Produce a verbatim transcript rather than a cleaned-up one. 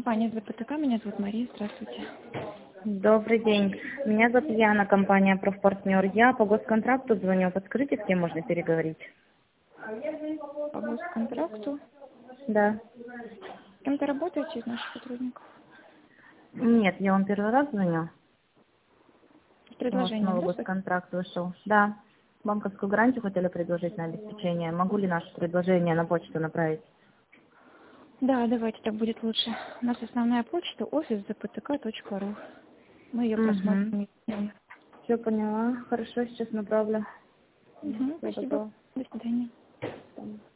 Компания ЗПТК, меня зовут Мария, здравствуйте. Добрый день. Меня зовут Яна, компания «Профпартнер». Я по госконтракту звоню. Подскажите, с кем можно переговорить? По госконтракту. Да. С кем-то работаете из наших сотрудников? Нет, я вам первый раз звоню. С У вас предложением, новый да? госконтракт вышел. Да. Банковскую гарантию хотели предложить на обеспечение. Могу ли наше предложение на почту направить? Да, давайте, так будет лучше. У нас основная почта офис зптк точка ру. Мы ее Угу. просмотрим. Все поняла. Хорошо, сейчас направлю. Угу, Всё, спасибо. готово. До свидания.